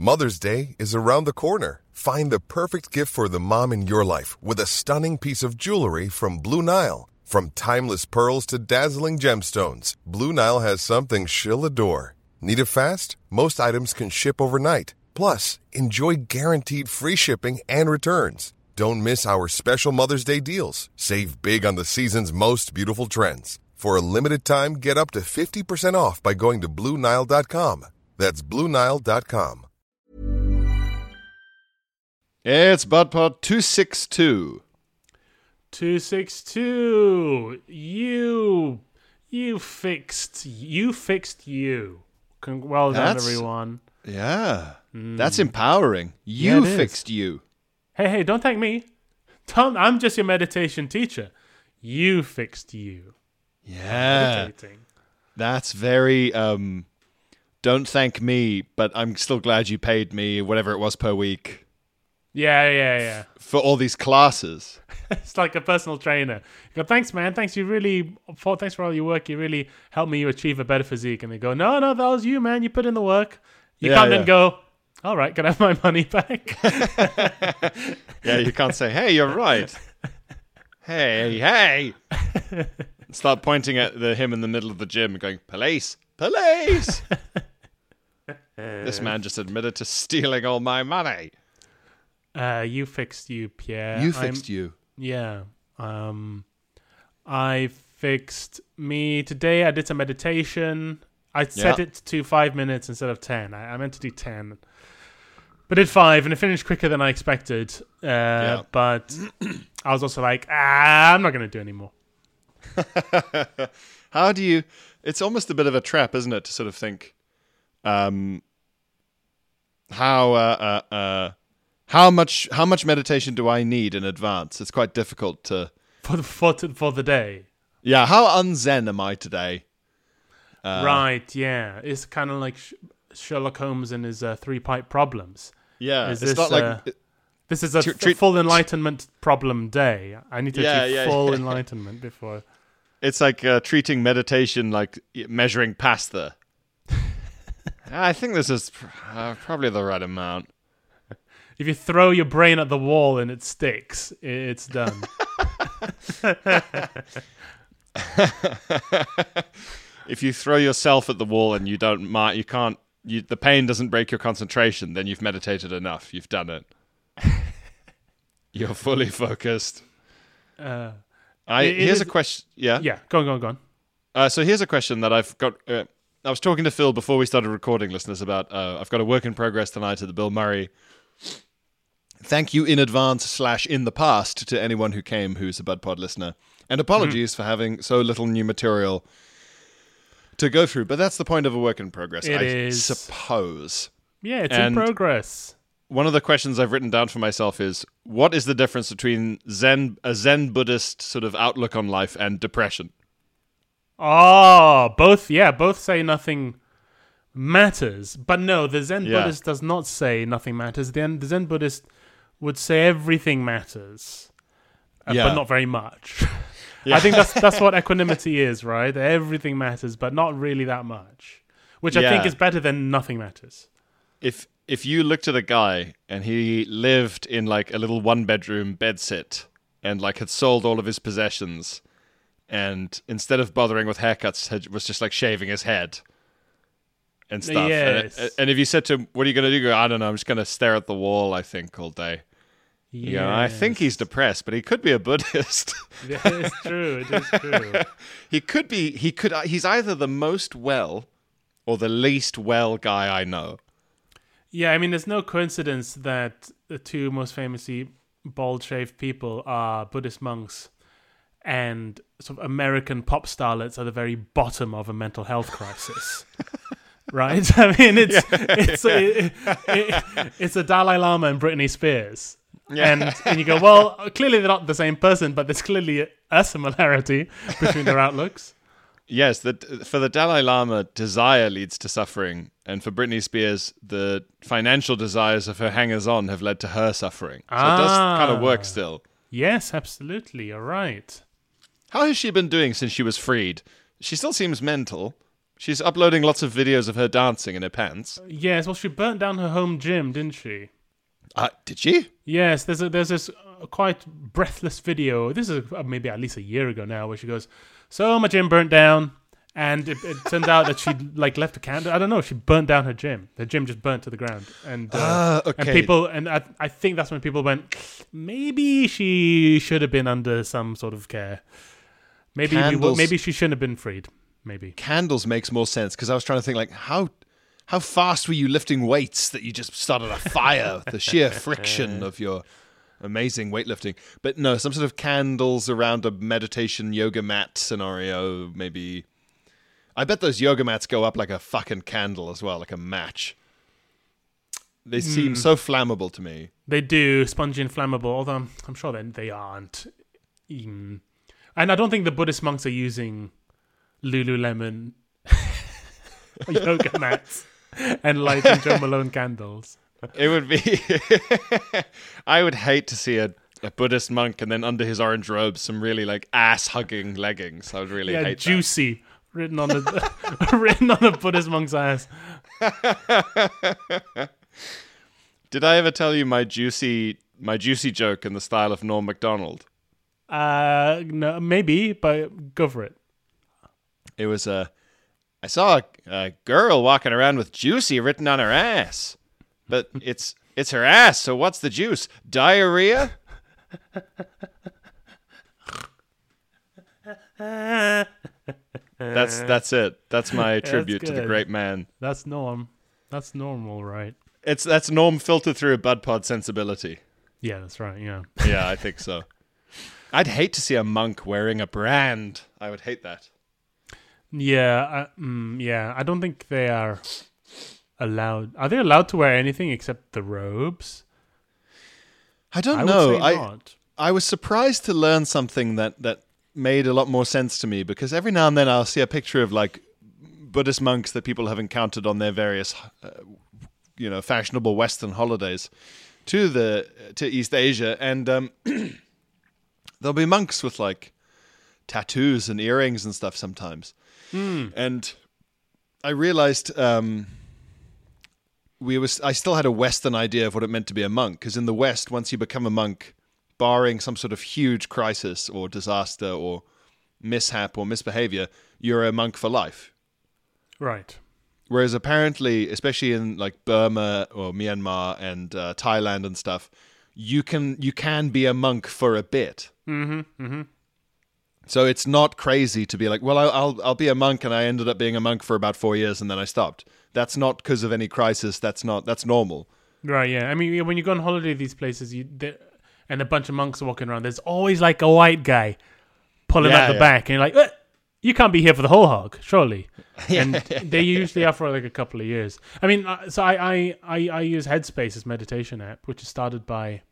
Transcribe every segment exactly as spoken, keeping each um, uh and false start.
Mother's Day is around the corner. Find the perfect gift for the mom in your life with a stunning piece of jewelry from Blue Nile. From timeless pearls to dazzling gemstones, Blue Nile has something she'll adore. Need it fast? Most items can ship overnight. Plus, enjoy guaranteed free shipping and returns. Don't miss our special Mother's Day deals. Save big on the season's most beautiful trends. For a limited time, get up to fifty percent off by going to Blue Nile dot com. That's Blue Nile dot com. It's BudPod two sixty-two. two sixty-two. You, you fixed, you fixed you. Con- Well done, That's- everyone. Yeah, that's empowering. Yeah, You it is. fixed you. Hey, hey, don't thank me. Don't, I'm just your meditation teacher. You fixed you. Yeah, Meditating. that's very. Um, don't thank me, but I'm still glad you paid me whatever it was per week Yeah, yeah, yeah. for all these classes. It's like a personal trainer. You go, thanks, man. Thanks, you really. For, thanks for all your work. You really helped me achieve a better physique. And they go, no, no, that was you, man. You put in the work. You Yeah, can't yeah. then go, all right, can I have my money back? Yeah, you can't say, "Hey, you're right." Hey, hey. Start pointing at the him in the middle of the gym and going, "Police, police!" This man just admitted to stealing all my money. Uh, you fixed you, Pierre. You I'm- fixed you. Yeah. Um, I fixed me today. I did some meditation. I set Yeah. it to five minutes instead of ten. I, I meant to do ten, but did five, and it finished quicker than I expected. Uh, But I was also like, ah, I'm not going to do any more. How do you... It's almost a bit of a trap, isn't it, to sort of think, um, how uh, uh, uh, how much how much meditation do I need in advance? It's quite difficult to... For the for, to, for the day. Yeah, how unzen am I today? Uh, Right, yeah. It's kind of like Sh- Sherlock Holmes and his uh, three pipe problems. Yeah, Is it's this, not like... uh, This is a Tre- f- treat- full enlightenment problem day. I need to Yeah, achieve yeah, full yeah. enlightenment before... It's like uh, treating meditation like measuring pasta. I think this is pr- uh, probably the right amount. If you throw your brain at the wall and it sticks, i- it's done. If you throw yourself at the wall and you don't, mar- you can't, you, the pain doesn't break your concentration, then you've meditated enough. You've done it. You're fully focused. Uh, I It- it here's is- a question. Yeah. yeah, go on, go on, go on. Uh, so here's a question that I've got. Uh, I was talking to Phil before we started recording, listeners, about uh, I've got a work in progress tonight at the Bill Murray. Thank you in advance slash in the past to anyone who came who's a BudPod listener. And apologies for having so little new material to go through. But that's the point of a work in progress, It I is. suppose. Yeah, it's And- in progress. One of the questions I've written down for myself is, what is the difference between Zen, a Zen Buddhist sort of outlook on life and depression? Oh, both, yeah, both say nothing matters. But no, the Zen Yeah. Buddhist does not say nothing matters. The, the Zen Buddhist would say everything matters, uh, Yeah. but not very much. I think that's that's what equanimity is, right? Everything matters, but not really that much. Which I think Yeah. is better than nothing matters. If if you looked at a guy and he lived in like a little one bedroom bedsit and like had sold all of his possessions and instead of bothering with haircuts had, was just like shaving his head and stuff. Yes. And, and if you said to him, "What are you going to do?" You go, "I don't know. I'm just going to stare at the wall, I think, all day." You know, I think he's depressed, but he could be a Buddhist. Yeah, it's true. It is true. He could be. He could. He's either the most well or the least well guy I know. Yeah, I mean, there's no coincidence that the two most famously bald-shaved people are Buddhist monks, and sort of American pop starlets are the very bottom of a mental health crisis. Right? I mean, it's it's it, it, it's a Dalai Lama and Britney Spears. Yeah. And and you go, well, clearly they're not the same person, but there's clearly a similarity between their outlooks. Yes, the, for the Dalai Lama, desire leads to suffering, and for Britney Spears, the financial desires of her hangers-on have led to her suffering. So it does kind of work still. Yes, absolutely. You're right. How has she been doing since she was freed? She still seems mental. She's uploading lots of videos of her dancing in her pants. Yes, well, she burnt down her home gym, didn't she? Uh, did she? Yes, there's a, there's this uh, quite breathless video. This is uh, maybe at least a year ago now, where she goes, "So my gym burnt down," and it, it turned out that she like left a candle. I don't know. She burnt down her gym. The gym just burnt to the ground, and uh, Ah, okay. and people and I, I think that's when people went, maybe she should have been under some sort of care. Maybe we, Candles. maybe she shouldn't have been freed. Maybe. Candles makes more sense because I was trying to think like how how fast were you lifting weights that you just started a fire? The sheer friction of your amazing weightlifting. But no, some sort of candles around a meditation yoga mat scenario. Maybe. I bet those yoga mats go up like a fucking candle as well, like a match. They seem so flammable to me. They do, spongy and flammable, although I'm, I'm sure that they aren't. Mm. And I don't think the Buddhist monks are using Lululemon yoga mats and lighting Joe Malone candles. It would be... I would hate to see a, a Buddhist monk and then under his orange robes some really like ass-hugging leggings. I would really Yeah, hate juicy, written on a written on a Buddhist monk's ass. that. Did I ever tell you my juicy my juicy joke in the style of Norm Macdonald? Uh, no, maybe, but go for it. It was a. Uh, I saw a, a girl walking around with "juicy" written on her ass, but it's it's her ass. So what's the juice? Diarrhea. That's that's it. That's my tribute to the good. great man. That's norm. That's normal, right? It's that's Norm filtered through a Bud Pod sensibility. Yeah, that's right. Yeah. Yeah, I think so. I'd hate to see a monk wearing a brand. I would hate that. Yeah, uh, mm, yeah. I don't think they are allowed. Are they allowed to wear anything except the robes? I don't I know. would say I not. I was surprised to learn something that that made a lot more sense to me because every now and then I'll see a picture of like Buddhist monks that people have encountered on their various, uh, you know, fashionable Western holidays to the to East Asia, and um, there'll be monks with like tattoos and earrings and stuff sometimes. Mm. And I realized um, we was I still had a Western idea of what it meant to be a monk, because in the West, once you become a monk, barring some sort of huge crisis or disaster or mishap or misbehavior, you're a monk for life. Right. Whereas apparently, especially in like Burma or Myanmar and uh, Thailand and stuff, you can you can be a monk for a bit. Mm-hmm. Mm-hmm. So it's not crazy to be like, well, I'll, I'll I'll be a monk, and I ended up being a monk for about four years, and then I stopped. That's not because of any crisis. That's not that's normal. Right. Yeah. I mean, when you go on holiday to these places, you there- and a bunch of monks are walking around, there's always like a white guy pulling Yeah, out the yeah. back, and you're like, eh, you can't be here for the whole hog, surely. And they usually are for like a couple of years. I mean, uh, so I I, I, I use Headspace as meditation app, which is started by,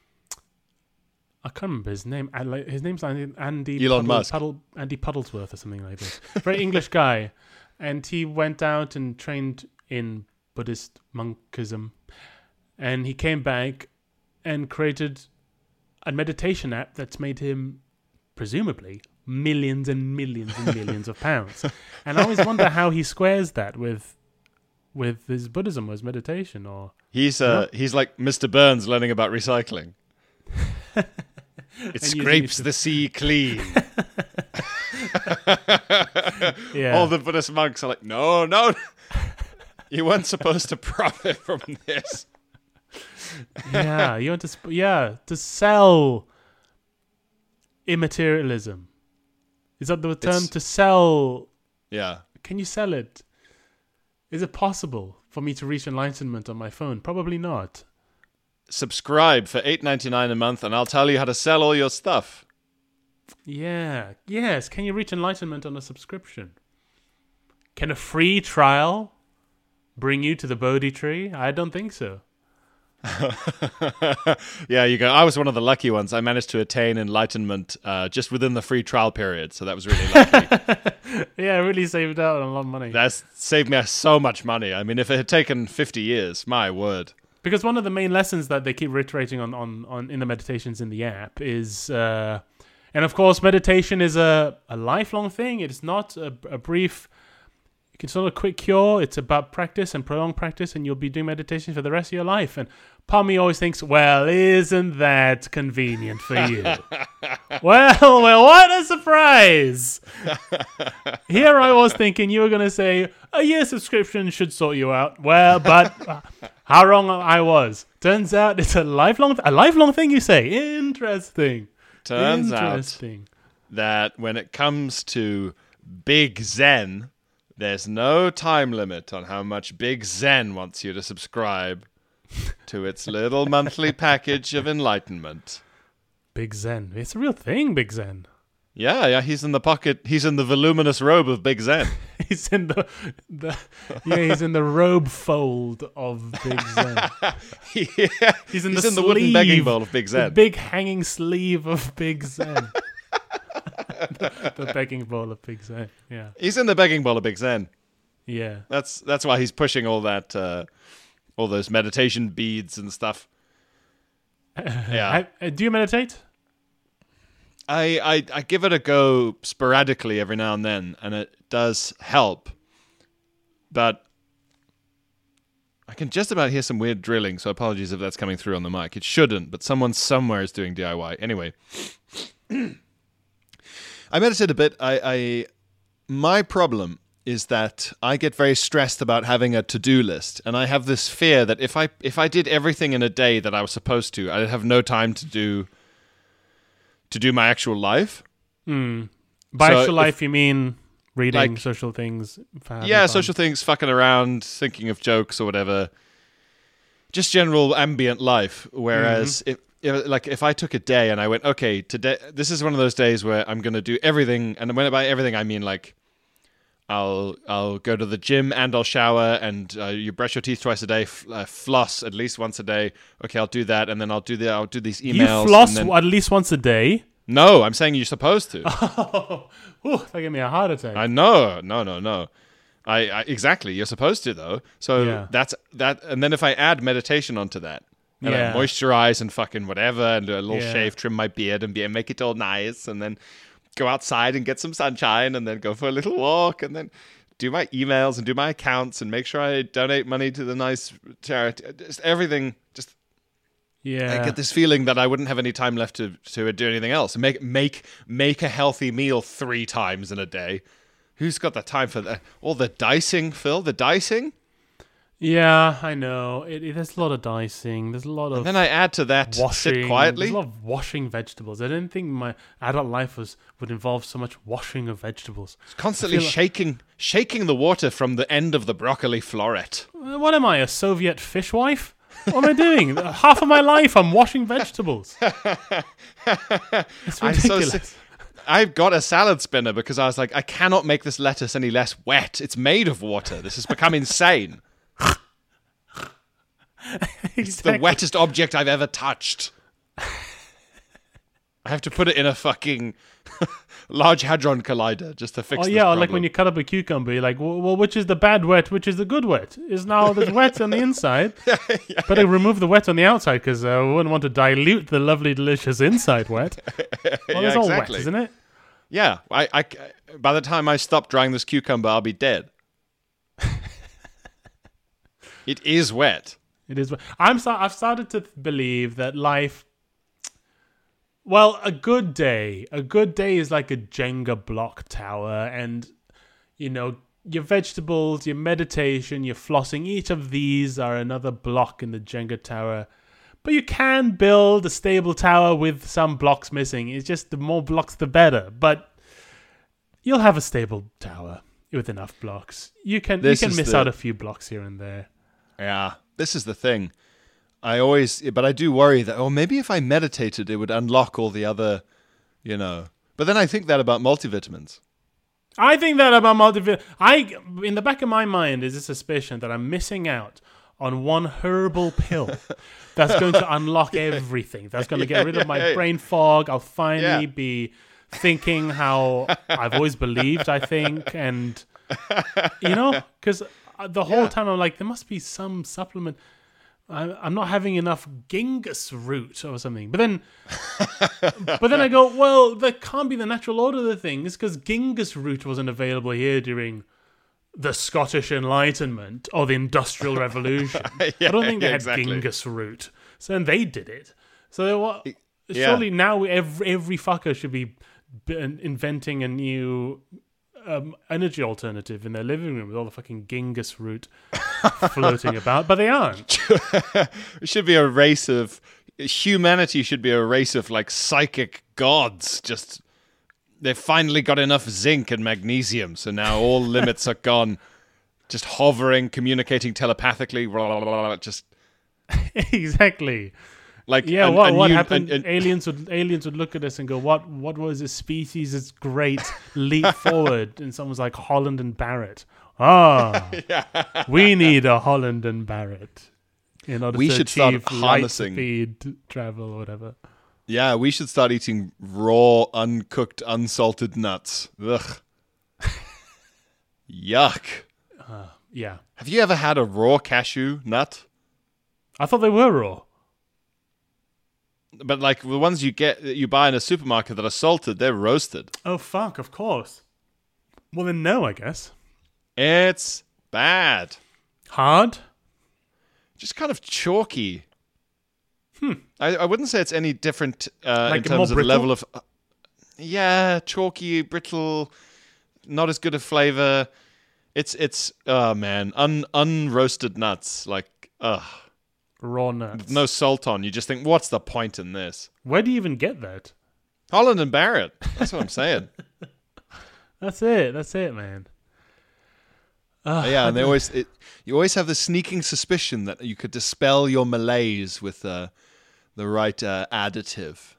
I can't remember his name. I like- His name's Andy, Andy Elon Puddle- Musk. Puddle, Andy Puddlesworth or something like this. Very English guy, and he went out and trained in Buddhist monkism, and he came back and created a meditation app that's made him, presumably, millions and millions and millions of pounds. And I always wonder how he squares that with with his Buddhism or his meditation. Or He's uh he's like Mister Burns learning about recycling. It using scrapes it to- the sea clean. yeah, All the Buddhist monks are like, no, no, you weren't supposed to profit from this. yeah, you want to sp- yeah to sell immaterialism. Is that the term? It's- To sell? Yeah. Can you sell it? Is it possible for me to reach enlightenment on my phone? Probably not. Subscribe for eight ninety-nine a month, and I'll tell you how to sell all your stuff. Yeah. Yes. Can you reach enlightenment on a subscription? Can a free trial bring you to the Bodhi tree? I don't think so. Yeah, you go. I was one of the lucky ones. I managed to attain enlightenment uh, just within the free trial period, so that was really lucky. Yeah, I really saved out on a lot of money. That's saved me so much money. I mean, if it had taken fifty years, my word. Because one of the main lessons that they keep reiterating on, on, on in the meditations in the app is, uh, and of course, meditation is a, a lifelong thing. It is not a, a brief It's not a quick cure. It's about practice and prolonged practice, and you'll be doing meditation for the rest of your life. And part of me always thinks, well, isn't that convenient for you? well, well, what a surprise! Here I was thinking you were going to say, a year subscription should sort you out. Well, but uh, how wrong I was. Turns out it's a lifelong, th- a lifelong thing, you say. Interesting. Turns Interesting. out that when it comes to Big Zen, there's no time limit on how much Big Zen wants you to subscribe to its little monthly package of enlightenment. Big Zen. It's a real thing, Big Zen. Yeah, yeah, he's in the pocket. He's in the voluminous robe of Big Zen. he's in the, the yeah, he's in the robe fold of Big Zen. yeah. He's in he's the in the wooden sleeve, begging bowl of Big Zen. The big hanging sleeve of Big Zen. the, the begging bowl of Big Zen. Yeah. He's in the begging bowl of Big Zen. Yeah. That's that's why he's pushing all that, uh, all those meditation beads and stuff. Yeah. I, do you meditate? I, I I give it a go sporadically every now and then, and it does help. But I can just about hear some weird drilling, so apologies if that's coming through on the mic. It shouldn't, but someone somewhere is doing D I Y. Anyway. I meditate a bit. I, I my problem is that I get very stressed about having a to-do list, and I have this fear that if I if I did everything in a day that I was supposed to, I'd have no time to do to do my actual life. Mm. By So actual if- life, you mean reading Like- social things? For having Yeah, fun. social things, fucking around, thinking of jokes or whatever. Just general ambient life. Whereas, if, if like if I took a day and I went, okay, today this is one of those days where I'm going to do everything, and when by everything I mean like I'll I'll go to the gym and I'll shower, and uh, you brush your teeth twice a day, f- uh, floss at least once a day. Okay, I'll do that, and then I'll do the I'll do these emails. You floss and then, at least once a day? no, I'm saying you're supposed to. Oh, ooh, that gave me a heart attack. I know, no, no, no. I, I exactly. You're supposed to though. So Yeah. that's that. And then if I add meditation onto that, and Yeah. I moisturize and fucking whatever, and do a little Yeah. shave, trim my beard, and be make it all nice, and then go outside and get some sunshine, and then go for a little walk, and then do my emails and do my accounts, and make sure I donate money to the nice charity. Just everything. Just yeah. I get this feeling that I wouldn't have any time left to to do anything else. Make make make a healthy meal three times in a day. Who's got the time for that? All the dicing, Phil? The dicing? Yeah, I know. It, it, there's a lot of dicing. There's a lot of And then I add to that, washing. sit quietly. There's a lot of washing vegetables. I didn't think my adult life was would involve so much washing of vegetables. Constantly I feel like- shaking shaking the water from the end of the broccoli floret. Uh, What am I, a Soviet fishwife? What am I doing? Half of my life I'm washing vegetables. It's I'm so ridiculous. sick. I've got a salad spinner because I was like, I cannot make this lettuce any less wet. It's made of water. This has become insane. It's the wettest object I've ever touched. I have to put it in a fucking Large Hadron Collider just to fix Oh this yeah, or like problem. when you cut up a cucumber, you're like, well, well, which is the bad wet, which is the good wet? Is now there's wet on the inside, but I remove the wet on the outside because uh, we wouldn't want to dilute the lovely, delicious inside wet. Well, Yeah, it's all wet, exactly. isn't it? Yeah, I, I, by the time I stop drying this cucumber, I'll be dead. It is wet. It is. I'm. sta- I've started to believe that life. Well, a good day. A good day is like a Jenga block tower, and you know your vegetables, your meditation, your flossing. Each of these are another block in the Jenga tower. But you can build a stable tower with some blocks missing. It's just the more blocks, the better. But you'll have a stable tower with enough blocks. You can This you can is miss the- out a few blocks here and there. Yeah, this is the thing. I always, but I do worry that, oh, maybe if I meditated, it would unlock all the other, you know. But then I think that about multivitamins. I think that about multivitamin. I, in the back of my mind, is a suspicion that I'm missing out on one herbal pill that's going to unlock everything. That's going to get rid of my yeah, yeah. brain fog. I'll finally Yeah. be thinking how I've always believed, I think. And, you know, because the whole Yeah. time I'm like, there must be some supplement. I- I'm not having enough Genghis root or something. But then, but then I go, well, that can't be the natural order of the things because Genghis root wasn't available here during the Scottish Enlightenment or the Industrial Revolution. yeah, I don't think they yeah, had exactly. Genghis root. So then they did it. So what? Yeah. Surely now every every fucker should be b- inventing a new um, energy alternative in their living room with all the fucking Genghis root floating about, but they aren't. It should be a race of humanity. Should be a race of like psychic gods. Just they've finally got enough zinc and magnesium, so now all limits are gone. Just hovering, communicating telepathically. Blah, blah, blah, blah, just Exactly. like Yeah, and- what and what you- happened? and- and- aliens would aliens would look at us and go, "What what was this species' great leap forward?" And someone's like Holland and Barrett. Ah, we need a Holland and Barrett in order We to should start achieve light harnessing- speed travel or whatever. Yeah, we should start eating raw, uncooked, unsalted nuts. Ugh. Yuck. Yeah, Have you ever had a raw cashew nut? I thought they were raw. But like the ones you get you buy in a supermarket that are salted, they're roasted. Oh fuck! Of course. Well then, no, I guess. It's bad. Hard. Just kind of chalky. Hmm. I, I wouldn't say it's any different uh, Like in more terms of the brittle? level of. Uh, yeah, chalky, brittle, not as good a flavor. It's it's oh man, un unroasted nuts like ugh, Raw nuts. no salt on. You just think, what's the point in this? Where do you even get that? Holland and Barrett. That's what I'm saying. That's it. That's it, man. Uh, yeah, and they always it, you always have the sneaking suspicion that you could dispel your malaise with uh, the right uh, additive,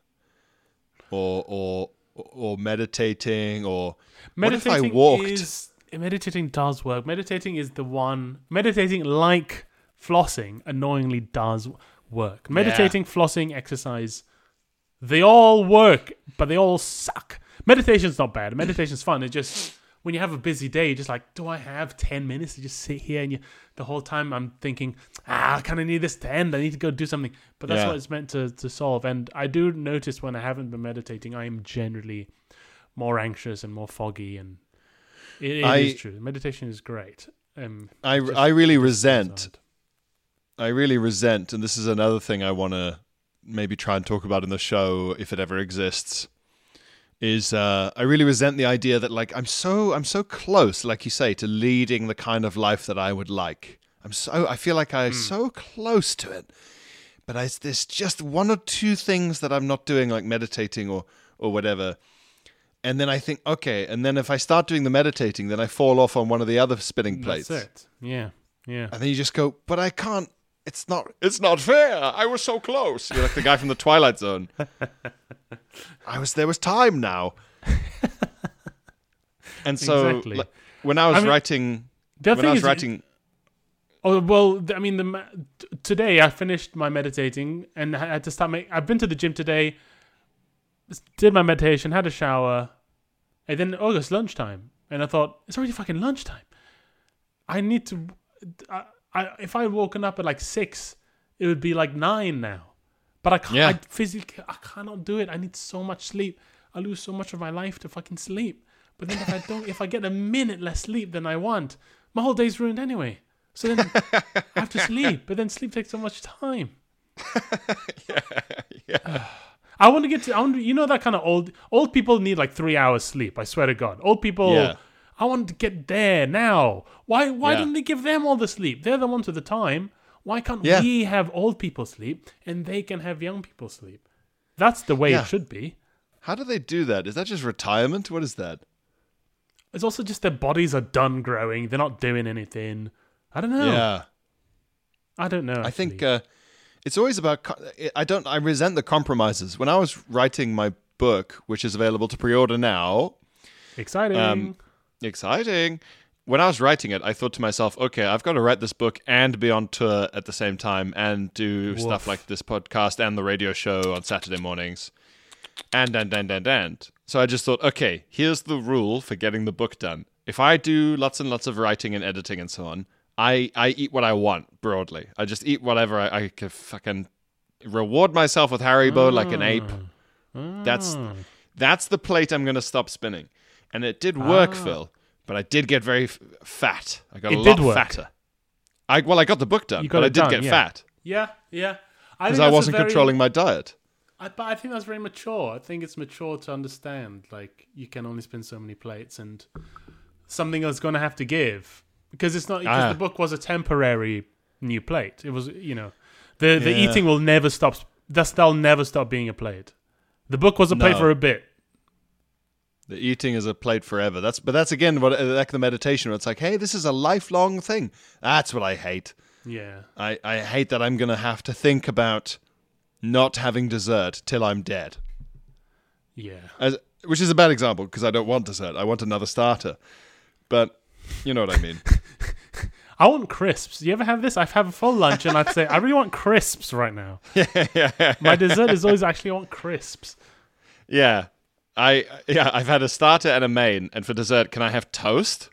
or or or meditating, or Meditating what if I walked? is meditating does work. Meditating is the one. Meditating, like flossing, annoyingly does work. Meditating, flossing, exercise, they all work, but they all suck. Meditation's not bad. Meditation's fun. It's just when you have a busy day, you're just like, do I have ten minutes to just sit here? And you, the whole time I'm thinking, ah, I kind of need this to end. I need to go do something. But that's Yeah. what it's meant to, to solve. And I do notice when I haven't been meditating, I am generally more anxious and more foggy. And it, it I- is true. Meditation is great. Um, I just- I really just resent. hard. I really resent, and this is another thing I want to maybe try and talk about in the show if it ever exists. Is uh, I really resent the idea that like I'm so I'm so close, like you say, to leading the kind of life that I would like. I'm so I feel like I'm so close to it, but I, there's just one or two things that I'm not doing, like meditating or or whatever. And then I think, okay, and then if I start doing the meditating, then I fall off on one of the other spinning plates. That's it. Yeah. Yeah. And then you just go, but I can't. It's not. It's not fair. I was so close. You're like the guy from the Twilight Zone. I was. There was time now. And so, Exactly. like, when I was I mean, writing, The other when I thing was is, writing, oh well, th- I mean, the ma- t- today I finished my meditating and I had to start. Make, I've been to the gym today, s- did my meditation, had a shower, and then oh, it's lunchtime, and I thought it's already fucking lunchtime. I need to. I, I if I had woken up at like six, it would be like nine now. But I can't. Yeah. I physically, I cannot do it. I need so much sleep. I lose so much of my life to fucking sleep. But then if I don't, if I get a minute less sleep than I want, my whole day's ruined anyway. So then I have to sleep. But then sleep takes so much time. yeah, yeah. I want to get to. I want to, you know that kind of old old people need like three hours sleep. I swear to God, old people. Yeah. I want to get there now. Why? Why Yeah. didn't they give them all the sleep? They're the ones with the time. Why can't Yeah. we have old people sleep and they can have young people sleep? That's the way Yeah. it should be. How do they do that? Is that just retirement? What is that? It's also just their bodies are done growing. They're not doing anything. I don't know. Yeah. I don't know. I think actually. uh, it's always about. Co- I don't. I resent the compromises. When I was writing my book, which is available to pre-order now, exciting. um, exciting. When I was writing it, I thought to myself, okay, I've got to write this book and be on tour at the same time and do stuff Woof. like this podcast and the radio show on Saturday mornings. And, and, and, and, and. So I just thought, okay, here's the rule for getting the book done. If I do lots and lots of writing and editing and so on, I, I eat what I want, broadly. I just eat whatever I, I can fucking reward myself with Haribo like an ape. That's Ah. that's the plate I'm going to stop spinning. And it did work, Ah. Phil. but I did get very f- fat. I got It a did lot work. fatter. I well, I got the book done, You got but I it did done, get yeah. fat Yeah, yeah. I because think I that's a wasn't very- controlling my diet. I, but I think that's very mature. I think it's mature to understand, like, you can only spin so many plates and something is going to have to give. Because it's not, because Ah. the book was a temporary new plate. It was, you know, the, the Yeah. eating will never stop, thus they'll never stop being a plate. The book was a plate No. for a bit. The eating is a plate forever. That's but that's again what like the meditation where it's like, hey, this is a lifelong thing. That's what I hate. Yeah. I, I hate that I'm gonna have to think about not having dessert till I'm dead. Yeah. As, which is a bad example because I don't want dessert. I want another starter. But you know what I mean. I want crisps. Do you ever have this? I have a full lunch and I'd say, I really want crisps right now. yeah, yeah, My dessert is always actually I want crisps. yeah. I yeah. I've had a starter and a main, and for dessert, can I have toast?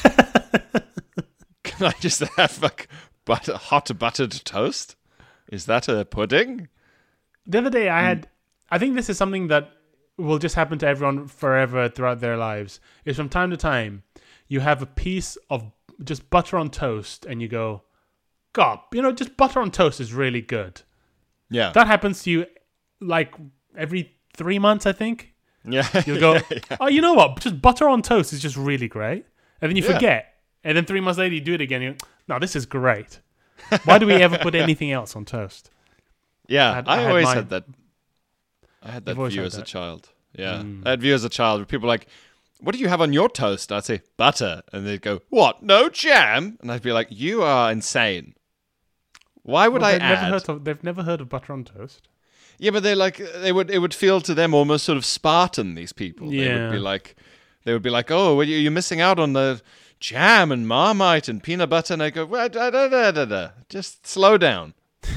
Can I just have like butter, hot buttered toast? Is that a pudding? The other day I had, I think this is something that will just happen to everyone forever throughout their lives, is from time to time, you have a piece of just butter on toast and you go, God, you know, just butter on toast is really good. Yeah. That happens to you like every three months, I think. yeah. You'll go, yeah, yeah. oh, you know what? Just butter on toast is just really great. And then you Yeah. forget. And then three months later you do it again. You go, no, this is great. Why do we ever put anything else on toast? Yeah, I had- I, I had always mine. had that. I had that You've always view had as a that. child. Yeah, Mm. I had view as a child where people were like, "What do you have on your toast?" I'd say butter, and they'd go, "What? No jam?" And I'd be like, "You are insane. Why would Well, I they've never add?" heard of, they've never heard of butter on toast. Yeah, but they're like, they would. It would feel to them almost sort of Spartan. These people. They Yeah. would be like, they would be like, "Oh, well, you- you're missing out on the jam and Marmite and peanut butter." And I go, "Well, da, da, da, da, da. Just slow down.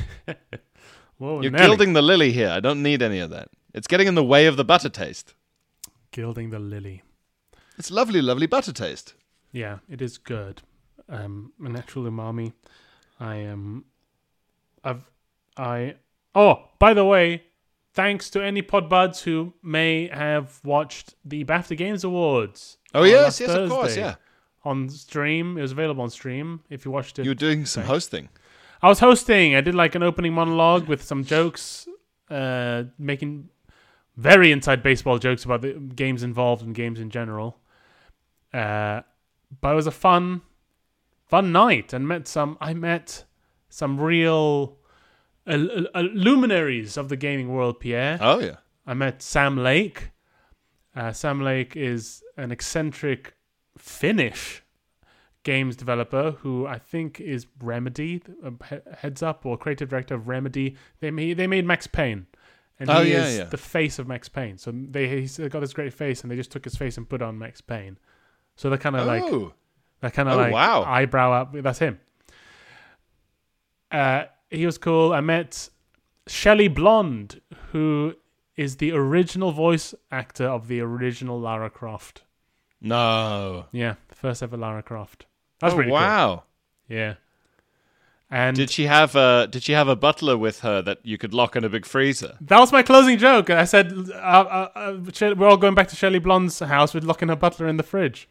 Whoa, You're Nelly. gilding the lily here. I don't need any of that. It's getting in the way of the butter taste. Gilding the lily. It's lovely, lovely butter taste." Yeah, it is good. Um, a natural umami. I am. I've. I. Oh, by the way, thanks to any podbuds who may have watched the BAFTA Games Awards. Oh on yes, last yes, of course, Thursday yeah. On stream, it was available on stream. If you watched it, You were doing some Thanks. hosting. I was hosting. I did like an opening monologue with some jokes, uh, making very inside baseball jokes about the games involved and games in general. Uh, but it was a fun, fun night, and met some. I met some real uh, uh, luminaries of the gaming world. Pierre, Oh yeah. I met Sam Lake. Uh, Sam Lake is an eccentric Finnish games developer who I think is Remedy, uh, he- heads up or creative director of Remedy. They made they made Max Payne, and Oh, he yeah, is yeah. the face of Max Payne. So they he's got this great face, and they just took his face and put on Max Payne. So they're kind of like Oh. they're kind of Oh, like wow. eyebrow up. That's him. Uh, he was cool. I met Shelley Blonde, who is the original voice actor of the original Lara Croft. No. Yeah, the first ever Lara Croft. That's oh, pretty cool. wow. Yeah. And Did she have a Did she have a butler with her that you could lock in a big freezer? that was my closing joke. I said, uh, uh, uh, She- we're all going back to Shelley Blonde's house with locking her butler in the fridge.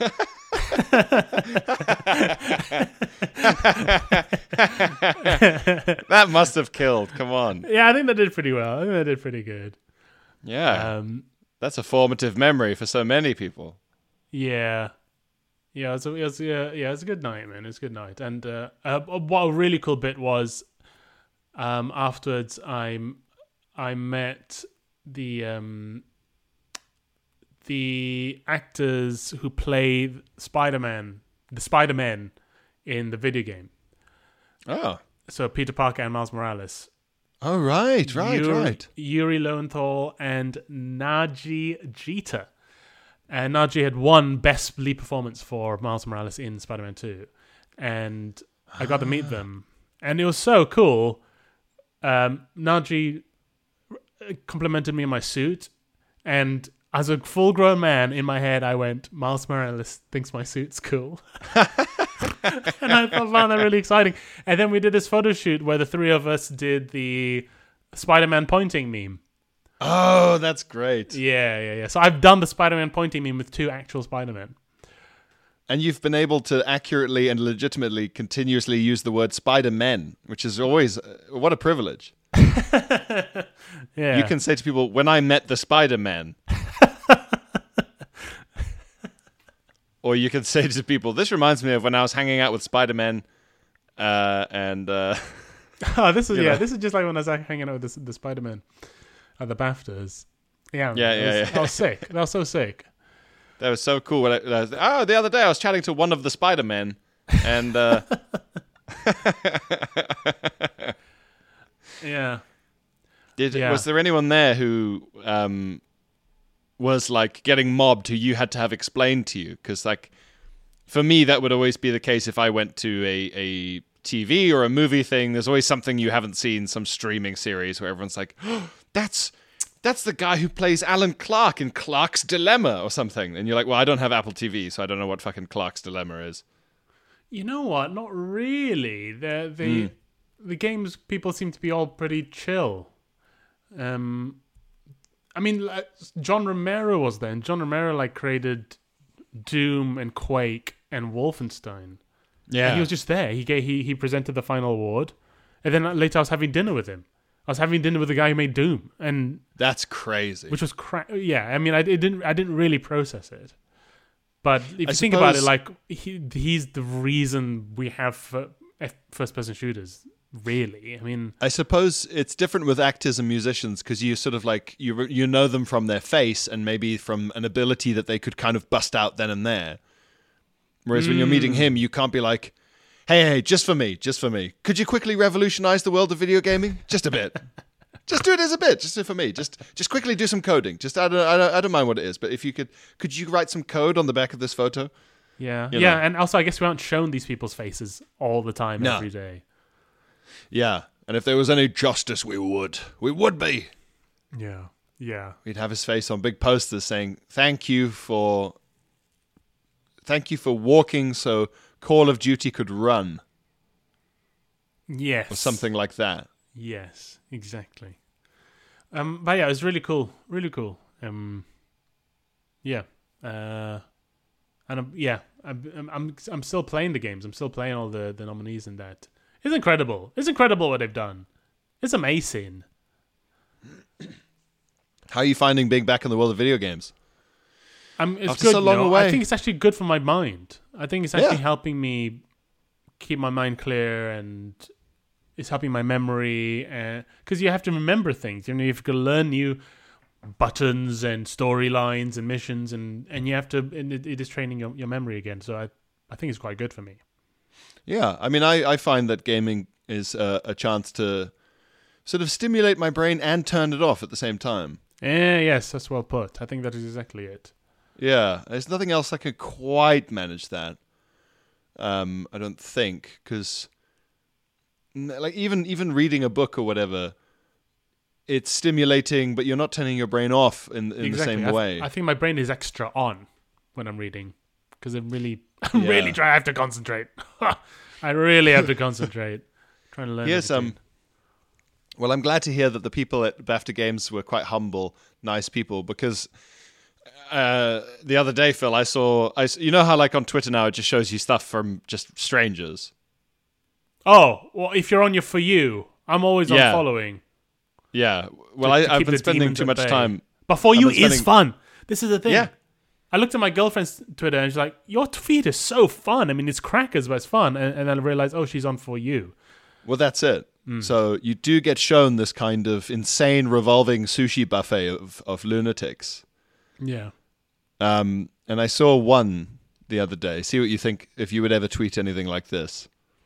That must have killed. Come on. Yeah, I think they did pretty well. I think they did pretty good. Yeah. Um, That's a formative memory for so many people. yeah. Yeah, it was, a, it was, yeah, yeah, it was a good night, man. It was a good night. And uh, uh, what a really cool bit was um, afterwards I I met the um, the actors who play Spider-Man, the Spider-Man in the video game. Oh. So Peter Parker and Miles Morales. Oh, right, right, Yuri, right. Yuri Lowenthal and Naji Jeter. And Naji had won Best Lead Performance for Miles Morales in Spider-Man two. And I got to meet them. And it was so cool. Um, Naji complimented me on my suit. And as a full-grown man, in my head, I went, Miles Morales thinks my suit's cool. And I found that really exciting. And then we did this photo shoot where the three of us did the Spider-Man pointing meme. Oh, that's great. Yeah, yeah, yeah. So I've done the Spider-Man pointing meme with two actual Spider-Men. And you've been able to accurately and legitimately continuously use the word Spider-Man, which is always, uh, what a privilege. Yeah. You can say to people, when I met the Spider-Man. Or you can say to people, this reminds me of when I was hanging out with Spider-Man uh, and... Uh, oh, this is, yeah, know. this is just like when I was like, hanging out with the, the Spider-Man at the BAFTAs. Yeah, Yeah, yeah, was, yeah. That was sick. That was so sick. That was so cool. When I, I was, oh, the other day I was chatting to one of the Spider-Men, and uh, yeah, did Yeah. was there anyone there who um, was like getting mobbed who you had to have explained to you? Because like for me, that would always be the case if I went to a a T V or a movie thing. There's always something you haven't seen, some streaming series where everyone's like, oh, "That's." That's the guy who plays Alan Clark in Clark's Dilemma or something. And you're like, well, I don't have Apple T V, so I don't know what fucking Clark's Dilemma is. You know what? Not really. The the Mm. the games people seem to be all pretty chill. Um, I mean, like, John Romero was there, and John Romero like created Doom and Quake and Wolfenstein. Yeah. And he was just there. He gave, he he presented the final award, and then later I was having dinner with him. I was having dinner with the guy who made Doom, and That's crazy. which was cra- yeah. I mean, I it didn't I didn't really process it, but if you I think about it, suppose- like he he's the reason we have first person shooters. Really, I mean, I suppose it's different with actors and musicians because you sort of like, you re- you know them from their face and maybe from an ability that they could kind of bust out then and there. Whereas when you're meeting him, you can't be like, hey, hey, just for me, just for me. Could you quickly revolutionize the world of video gaming? Just a bit. Just do it as a bit, just for me. Just just quickly do some coding. Just I don't, I don't I don't mind what it is, but if you could, could you write some code on the back of this photo? yeah, You yeah, know. and also I guess we aren't shown these people's faces all the time, No. every day. Yeah. And if there was any justice, we would. We would be. Yeah, yeah, We'd have his face on big posters saying, "Thank you for, thank you for walking so Call of Duty could run," yes, or something like that. Yes, exactly. Um, but yeah, it was really cool, really cool. Um, yeah, uh, and I'm, yeah, I'm, I'm I'm still playing the games. I'm still playing all the the nominees in that. It's incredible. It's incredible what they've done. It's amazing. How are you finding being back in the world of video games? Um, it's After good. so you long know? away. I think it's actually good for my mind. I think it's actually Yeah. helping me keep my mind clear, and it's helping my memory. Because you have to remember things. You know, you have to learn new buttons and storylines and missions, and, and you have to. And it, it is training your, your memory again. So I, I think it's quite good for me. Yeah, I mean, I, I find that gaming is a, a chance to sort of stimulate my brain and turn it off at the same time. Yeah, yes, that's well put. I think that is exactly it. Yeah, there's nothing else that can quite manage that. Um, I don't think, because like even even reading a book or whatever, it's stimulating, but you're not turning your brain off in, in exactly. the same I th- way. I think my brain is extra on when I'm reading because I'm really, Yeah. I'm really trying. I have to concentrate. I really have to concentrate. Trying to learn. Here's everything. um. Well, I'm glad to hear that the people at BAFTA Games were quite humble, nice people, because uh, the other day, Phil, I saw, I s- you know how like on Twitter now it just shows you stuff from just strangers. Oh, well, if you're on your For You, I'm always Yeah. on following. Yeah. Well, to I, keep I've been the spending demons too at much bay. time. But For I've You been is spending- fun. This is the thing. Yeah. I looked at my girlfriend's Twitter and she's like, your feed is so fun. I mean, it's crackers, but it's fun. And, and then I realized, oh, she's on For You. Well, that's it. Mm. So you do get shown this kind of insane revolving sushi buffet of, of lunatics. Yeah. Um, and I saw one the other day. See what you think if you would ever tweet anything like this.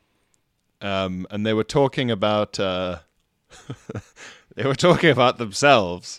Um, and they were talking about uh, they were talking about themselves,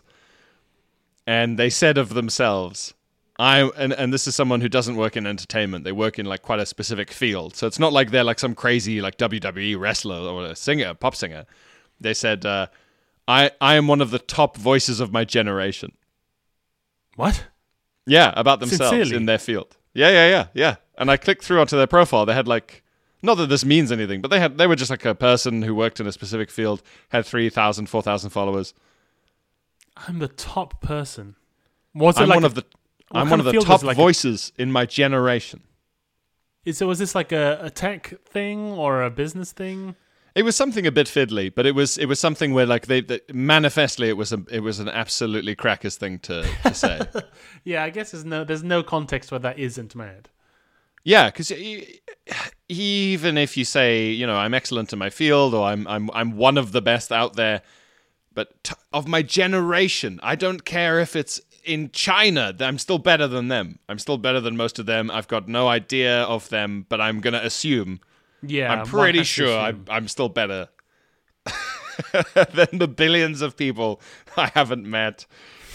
and they said of themselves, "I." And, and this is someone who doesn't work in entertainment. They work in like quite a specific field. So it's not like they're like some crazy like W W E wrestler or a singer, pop singer. They said, uh, "I I am one of the top voices of my generation." What? Yeah, about themselves Sincerely? in their field. Yeah, yeah, yeah, yeah. And I clicked through onto their profile. They had like, not that this means anything, but they had they were just like a person who worked in a specific field, had three thousand, four thousand followers. I'm the top person. What's it I'm like? one of the what I'm kind one of of the field top is it, like a- voices in my generation. Is so was this like a, a tech thing or a business thing? It was something a bit fiddly, but it was it was something where like they, they manifestly it was a it was an absolutely crackers thing to, to say. Yeah, I guess there's no there's no context where that isn't mad. Yeah, because even if you say, you know, I'm excellent in my field or I'm I'm I'm one of the best out there, but t- of my generation, I don't care if it's in China, I'm still better than them. I'm still better than most of them. I've got no idea of them, but I'm gonna assume. Yeah, I'm pretty sure I'm I'm still better than the billions of people I haven't met.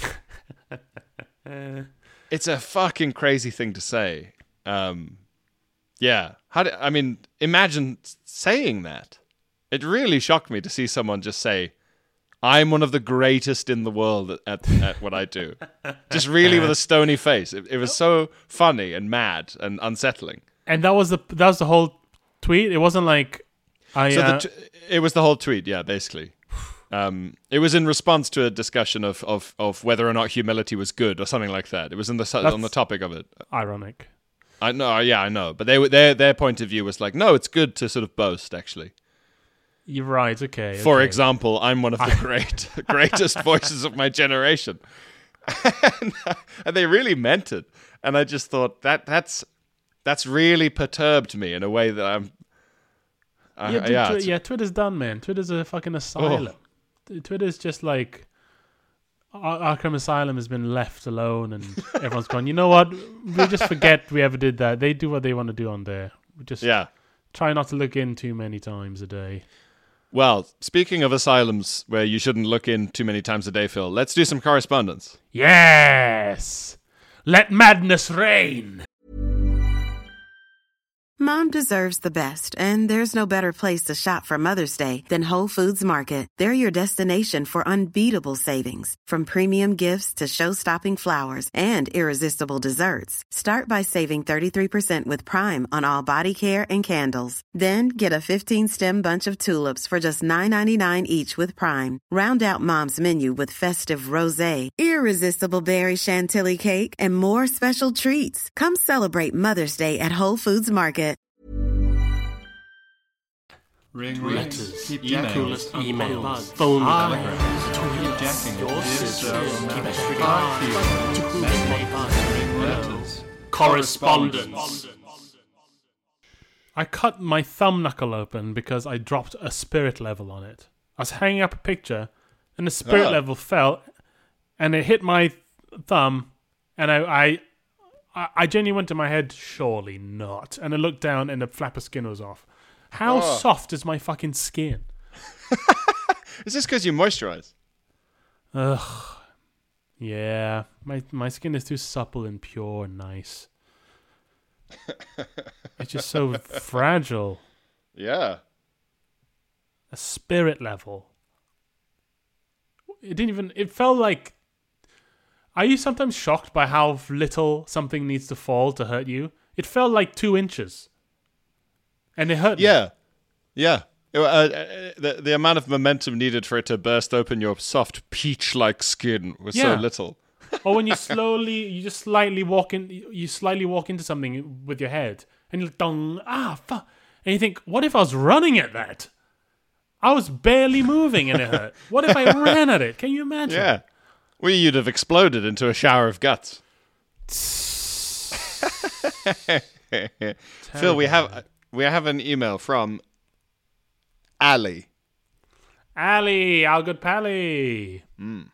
It's a fucking crazy thing to say. Um, yeah. How do, I mean, imagine saying that. It really shocked me to see someone just say, I'm one of the greatest in the world at, at what I do. Just really with a stony face. It, it was so funny and mad and unsettling. And that was the that was the whole tweet. It wasn't like I. So Uh, the t- it was the whole tweet, yeah, basically. Um, it was in response to a discussion of, of, of whether or not humility was good or something like that. It was in the su- on the topic of it. Ironic. I know, yeah, I know. But they were, their their point of view was like, no, it's good to sort of boast, actually. You're right. Okay. For okay. example, I'm one of the great greatest voices of my generation, and, and they really meant it. And I just thought that that's that's really perturbed me in a way that I'm. Uh, yeah, dude, yeah, Twi- it's- yeah, Twitter's done, man. Twitter's a fucking asylum. Twitter's just like Ar- Arkham Asylum has been left alone, and everyone's gone. You know what? We just forget we ever did that. They do what they want to do on there. We just yeah. try not to look in too many times a day. Well, speaking of asylums where you shouldn't look in too many times a day, Phil, let's do some correspondence. Yes, let madness reign. Mom deserves the best, and there's no better place to shop for Mother's Day than Whole Foods Market. They're your destination for unbeatable savings, from premium gifts to show-stopping flowers and irresistible desserts. Start by saving thirty-three percent with Prime on all body care and candles. Then get a fifteen-stem bunch of tulips for just nine ninety-nine each with Prime. Round out Mom's menu with festive rosé, irresistible berry chantilly cake, and more special treats. Come celebrate Mother's Day at Whole Foods Market. Ring Letters, keep emails, coolest emails, emails, phone phone calls, jacking, your sisters, letters, correspondence. I cut my thumb knuckle open because I dropped a spirit level on it. I was hanging up a picture, and the spirit Ah. level fell, and it hit my thumb, and I, I, I, I genuinely went to my head, surely not. And I looked down, and the flap of skin was off. How Oh. soft is my fucking skin? Is this because you moisturize? Ugh. Yeah, my my skin is too supple and pure and nice. It's just so fragile. Yeah. A spirit level. It didn't even. It felt like. Are you sometimes shocked by how little something needs to fall to hurt you? It felt like two inches, and it hurt. me. Yeah. Yeah. Uh, uh, the, the amount of momentum needed for it to burst open your soft peach-like skin was Yeah. so little. Or when you slowly, you just slightly walk in, you slightly walk into something with your head, and you're like, dong, ah, fuck. And you think, what if I was running at that? I was barely moving and it hurt. What if I ran at it? Can you imagine? Yeah. Well, you'd have exploded into a shower of guts. Phil, we have we have an email from Ali. Ali, our good Pally.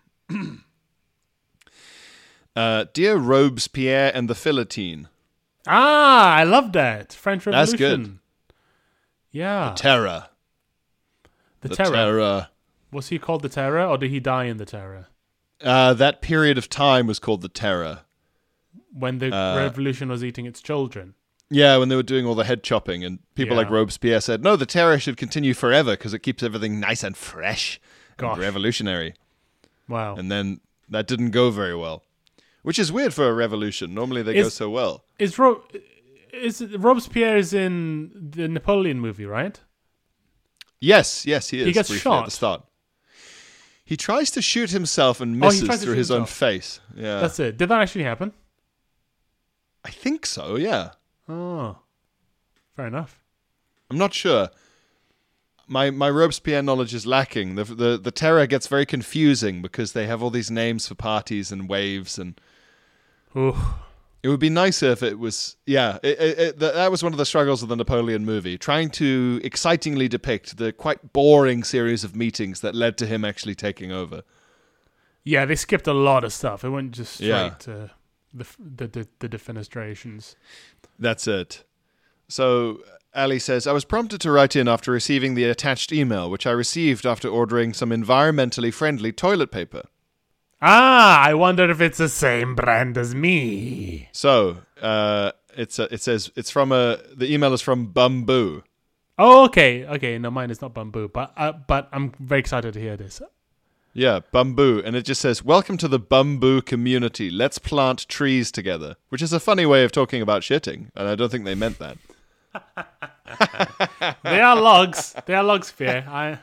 Uh, Dear Robespierre and the Philippine. Ah, I love that. French That's Revolution. good. Yeah. Terror. The, The Terror. Terror. Was he called the Terror, or did he die in the Terror? Uh, that period of time was called the Terror. When the Uh, revolution was eating its children. Yeah, when they were doing all the head chopping, and people Yeah. like Robespierre said, no, the Terror should continue forever because it keeps everything nice and fresh Gosh. and revolutionary. Wow. And then that didn't go very well, which is weird for a revolution. Normally they go Is- so well. Is Ro- is Robespierre is in the Napoleon movie, right? Yes, yes, he is. He gets briefly at shot. the start. He tries to shoot himself and Oh, he misses tries to through shoot his own himself. face. Yeah, That's it. Did that actually happen? I think so. Yeah. Oh. fair enough. I'm not sure. My my Robespierre knowledge is lacking. The the the terror gets very confusing because they have all these names for parties and waves, and Ooh. it would be nicer if it was. Yeah, it, it, it, that was one of the struggles of the Napoleon movie, trying to excitingly depict the quite boring series of meetings that led to him actually taking over. Yeah, they skipped a lot of stuff. It went just straight Yeah. to the the the, the defenestrations. That's it. So Ali says, I was prompted to write in after receiving the attached email, which I received after ordering some environmentally friendly toilet paper. Ah, I wonder if it's the same brand as me. So uh, it's a, it says it's from a the email is from Bamboo. Oh, okay, okay. No, mine is not bamboo, but uh, but I'm very excited to hear this. Yeah, Bamboo, and it just says, welcome to the Bamboo community. Let's plant trees together, which is a funny way of talking about shitting, and I don't think they meant that. They are logs. They are logs, Fear. I.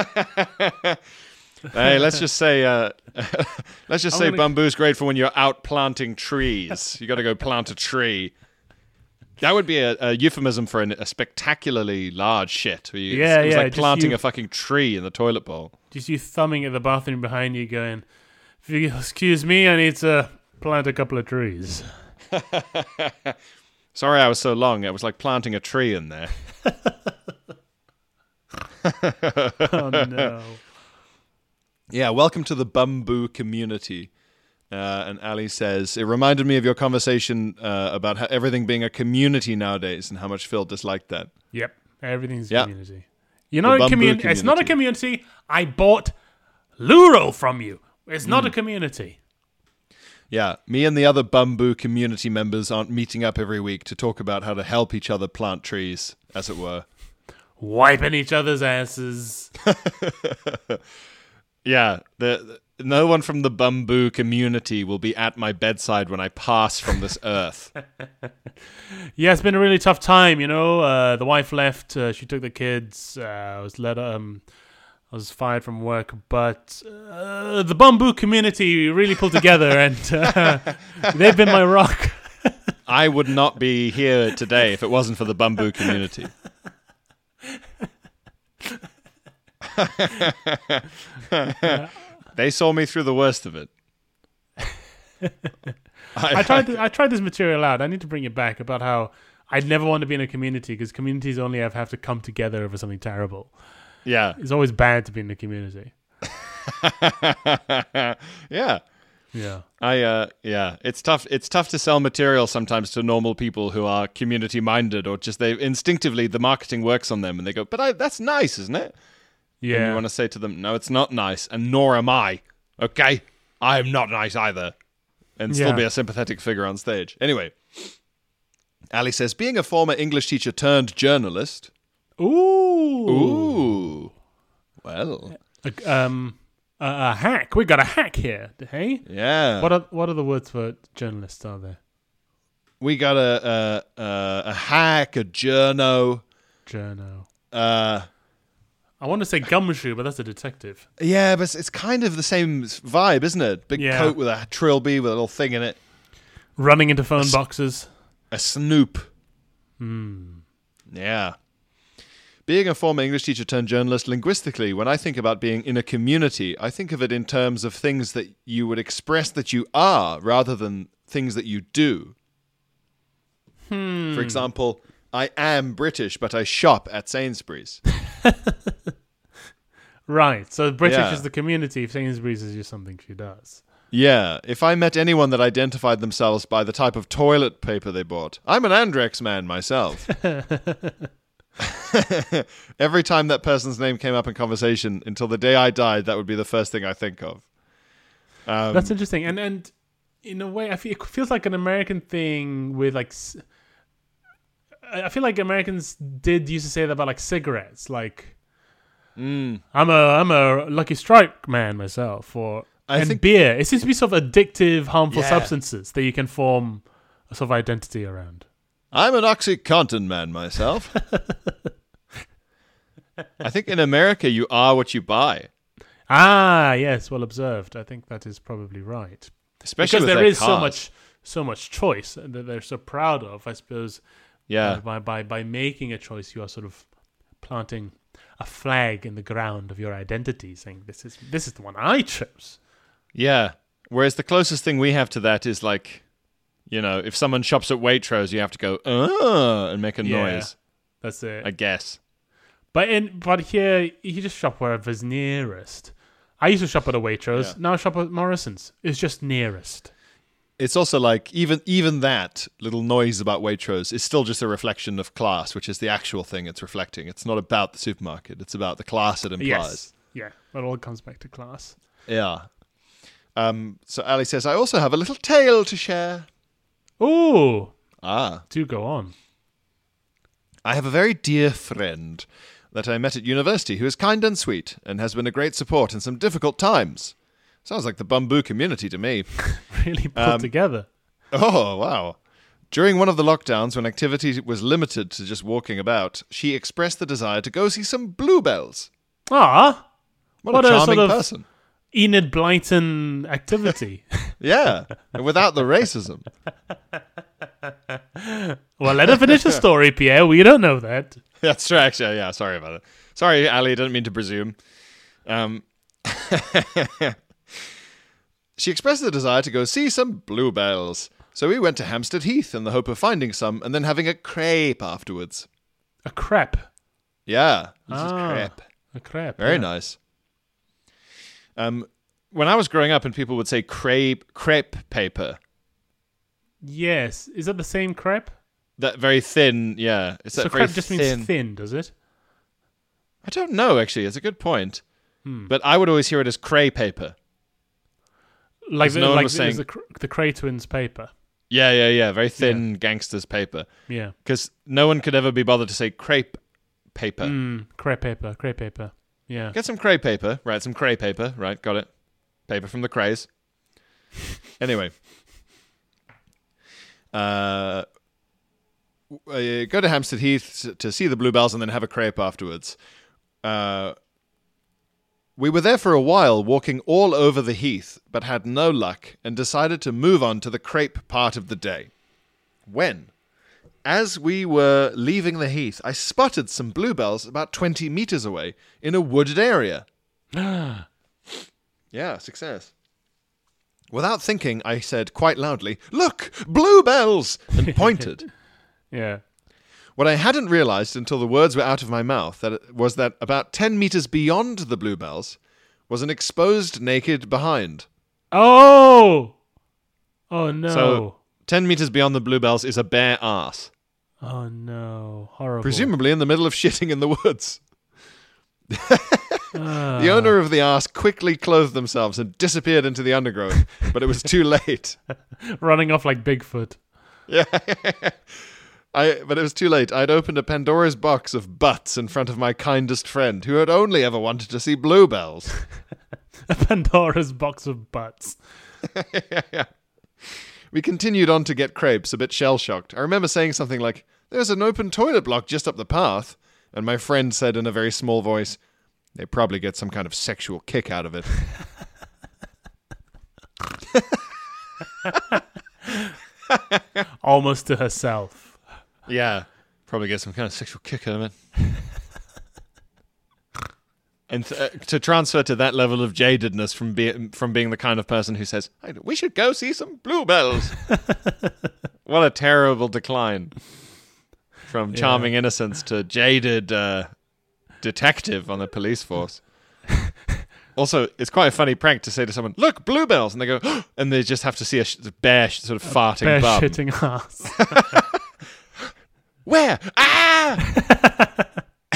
Hey, let's just say, uh, let's just I'm say gonna- bamboo's great for when you're out planting trees. You got to go plant a tree. That would be a, a euphemism for an, a spectacularly large shit. Where you, Yeah, it was yeah, like just planting you- a fucking tree in the toilet bowl. Just you thumbing at the bathroom behind you, going, "If you excuse me, I need to plant a couple of trees." Sorry, I was so long. It was like planting a tree in there. Oh no. Yeah, welcome to the Bamboo community. Uh, and Ali says, it reminded me of your conversation uh, about how everything being a community nowadays and how much Phil disliked that. Yep, everything's Yeah. community. You're not a Bamboo community. It's not a community. community. I bought Luro from you. It's Hmm. not a community. Yeah, me and the other Bamboo community members aren't meeting up every week to talk about how to help each other plant trees, as it were. Wiping each other's asses. Yeah, the, the no one from the Bamboo community will be at my bedside when I pass from this earth. Yeah, it's been a really tough time. You know, uh, the wife left. Uh, she took the kids. Uh, I was let. Um, I was fired from work, but uh, the Bamboo community really pulled together, and uh, they've been my rock. I would not be here today if it wasn't for the Bamboo community. They saw me through the worst of it. I tried. Th- I tried this material out. I need to bring it back about how I'd never want to be in a community because communities only have, have to come together over something terrible. Yeah. It's always bad to be in a community. Yeah. Yeah. I uh yeah, it's tough it's tough to sell material sometimes to normal people who are community minded, or just they instinctively the marketing works on them and they go, "But I, that's nice, isn't it?" And you Yeah. want to say to them, "No, it's not nice, and nor am I." Okay? I am not nice either. And still Yeah. be a sympathetic figure on stage. Anyway, Ali says, being a former English teacher turned journalist. Ooh. Ooh. Well. A, um, a, a hack. We got a hack here. Hey. Yeah. What are what are the words for journalists? Are there? We got a a, a, a hack, a journo. Journo. Uh, I want to say gumshoe, but that's a detective. yeah, but it's, it's kind of the same vibe, isn't it? Big Yeah. coat with a trilby with a little thing in it. Running into phone boxes. A snoop. Hmm. Yeah. Being a former English teacher turned journalist, linguistically, when I think about being in a community, I think of it in terms of things that you would express that you are rather than things that you do. Hmm. For example, I am British, but I shop at Sainsbury's. Right. So British Yeah. is the community. Sainsbury's is just something she does. Yeah, if I met anyone that identified themselves by the type of toilet paper they bought, I'm an Andrex man myself. Every time that person's name came up in conversation, until the day I died, that would be the first thing I think of. Um, That's interesting. And and in a way, I feel it feels like an American thing with like. c- I I feel like Americans did used to say that about like cigarettes. Like, mm, I'm a I'm a Lucky Strike man myself. Or I and think- beer. It seems to be sort of addictive, harmful Yeah. substances that you can form a sort of identity around. I'm an OxyContin man myself. I think in America, you are what you buy. Ah, yes, well observed. I think that is probably right. Especially Because with there their is so cars. much so much choice that they're so proud of. I suppose Yeah. By, by by making a choice, you are sort of planting a flag in the ground of your identity, saying this is this is the one I chose. Yeah. Whereas the closest thing we have to that is like, you know, if someone shops at Waitrose, you have to go, uh, and make a Yeah. noise, That's it. I guess. But in but here you just shop wherever's nearest. I used to shop at a Waitrose. Yeah. Now I shop at Morrison's. It's just nearest. It's also like, even even that little noise about Waitrose is still just a reflection of class, which is the actual thing it's reflecting. It's not about the supermarket. It's about the class it implies. Yes. Yeah. It all comes back to class. Yeah. Um, so Ali says, I also have a little tale to share. Ooh. Ah. Do go on. I have a very dear friend that I met at university who is kind and sweet and has been a great support in some difficult times. Sounds like the Bamboo community to me. Really put Um, together. Oh, wow. During one of the lockdowns, when activity was limited to just walking about, she expressed the desire to go see some bluebells. Ah. What, What a a charming sort of- person. Enid Blyton activity. Yeah, and without the racism. Well, let her finish the story, Pierre. We don't know that. That's true, actually. Yeah, sorry about it. Sorry, Ali, I didn't mean to presume. Um, she expressed the desire to go see some bluebells. So we went to Hampstead Heath in the hope of finding some and then having a crepe afterwards. A crepe. Yeah, this Ah, is crepe. A crepe. Very yeah. nice. Um, when I was growing up and people would say crepe, crepe paper, Yes. Is that the same crepe? that very thin, yeah. It's So that very crepe just thin. means thin, does it? I don't know, actually. It's a good point. Hmm. But I would always hear it as cray paper. Like, 'Cause the, no one like was the, saying- the, Cr- the Cray Twins paper. Yeah, yeah, yeah. Very thin gangsters paper. Yeah. Because no one could ever be bothered to say crepe paper. Mm, crepe paper. Crepe paper. Yeah. Get some cray paper. Right, some cray paper. Right, got it. Paper from the crays. Anyway. Uh, w- uh, go to Hampstead Heath to see the bluebells and then have a crepe afterwards. Uh, we were there for a while, walking all over the heath, but had no luck and decided to move on to the crepe part of the day. When, as we were leaving the heath, I spotted some bluebells about twenty meters away in a wooded area. Yeah, success. Without thinking, I said quite loudly, "Look, bluebells!" and pointed. Yeah. What I hadn't realized until the words were out of my mouth that it, was that about ten meters beyond the bluebells was an exposed naked behind. Oh! Oh, no. So, ten meters beyond the bluebells is a bare ass. oh, no. Horrible. Presumably in the middle of shitting in the woods. Ah. The owner of the ass quickly clothed themselves and disappeared into the undergrowth, but it was too late. Running off like Bigfoot. Yeah. I, but it was too late. I'd opened a Pandora's box of butts in front of my kindest friend, who had only ever wanted to see bluebells. A Pandora's box of butts. Yeah. We continued on to get crepes, a bit shell-shocked. I remember saying something like, "There's an open toilet block just up the path." And my friend said in a very small voice, "They probably get some kind of sexual kick out of it." Almost to herself. Yeah. Probably get some kind of sexual kick out of it. And th- uh, to transfer to that level of jadedness from, be- from being the kind of person who says, "Hey, we should go see some bluebells." What a terrible decline. From charming innocence to jaded uh, detective on the police force. Also, it's quite a funny prank to say to someone, "Look, bluebells," and they go, and they just have to see a sh- bare sh- sort of farting Bear bum. shitting ass. Where? Ah!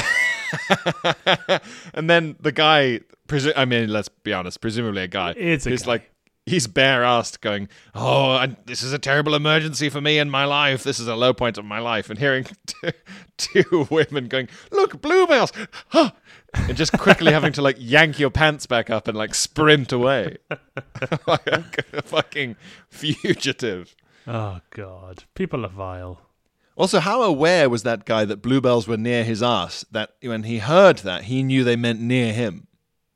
And then the guy, presu- I mean, let's be honest, presumably a guy, It's a who's guy. like, he's bare-assed going, "Oh, I, this is a terrible emergency for me in my life. This is a low point of my life." And hearing two, two women going, "Look, bluebells!" Huh! And just quickly having to like yank your pants back up and like sprint away. Like a fucking fugitive. Oh, God. People are vile. Also, how aware was that guy that bluebells were near his ass that when he heard that, he knew they meant near him?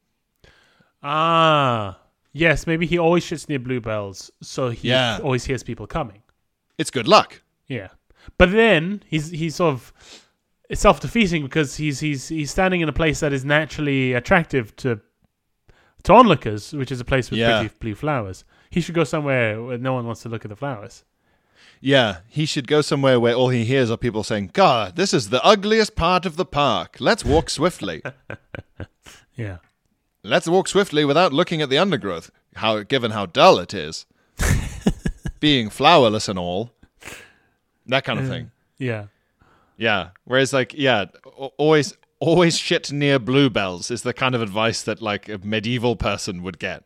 Ah. Yes, maybe he always shits near bluebells, so he Yeah. always hears people coming. It's good luck. Yeah. But then he's he's sort of self-defeating because he's he's he's standing in a place that is naturally attractive to to onlookers, which is a place with Yeah. pretty blue flowers. He should go somewhere where no one wants to look at the flowers. Yeah, he should go somewhere where all he hears are people saying, God, this is the ugliest part of the park. Let's walk swiftly. Yeah. Let's walk swiftly without looking at the undergrowth, how given how dull it is. Being flowerless and all. That kind of thing. Yeah. Yeah. Whereas, like, yeah, a- always always shit near bluebells is the kind of advice that, like, a medieval person would get.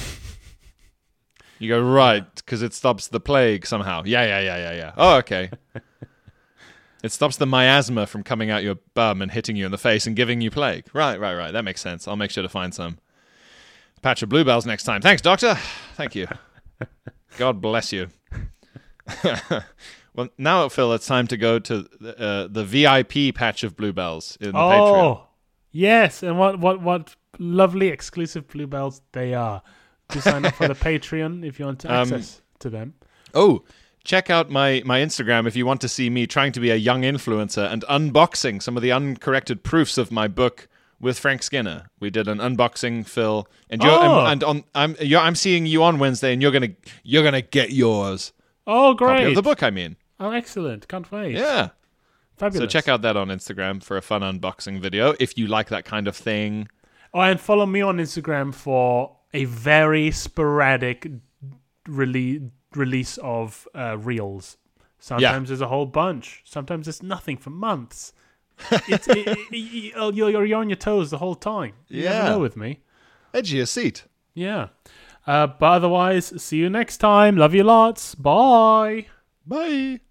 You go, right, because it stops the plague somehow. Yeah, yeah, yeah, yeah, yeah. Oh, okay. It stops the miasma from coming out your bum and hitting you in the face and giving you plague. Right, right, right. That makes sense. I'll make sure to find some patch of bluebells next time. Thanks, doctor. Thank you. God bless you. Well, now, Phil, it's time to go to uh, the V I P patch of bluebells in the Patreon. Oh, yes. And what, what, what lovely exclusive bluebells they are. Do sign up for the Patreon if you want to Um, access to them. Oh, check out my, my Instagram if you want to see me trying to be a young influencer and unboxing some of the uncorrected proofs of my book with Frank Skinner. We did an unboxing, Phil, and you're Oh. and, and on I'm you're, I'm seeing you on Wednesday, and you're gonna you're gonna get yours. Oh, Copy great. of the book, I mean. Oh, excellent. Can't wait. Yeah. Fabulous. So check out that on Instagram for a fun unboxing video if you like that kind of thing. Oh, and follow me on Instagram for a very sporadic release release of uh, reels. Sometimes there's a whole bunch. Sometimes there's nothing for months. It's it, it, it, oh, you're, you're on your toes the whole time. You Yeah. never know with me. Edge of your seat. Yeah. Uh, but otherwise, see you next time. Love you lots. Bye. Bye.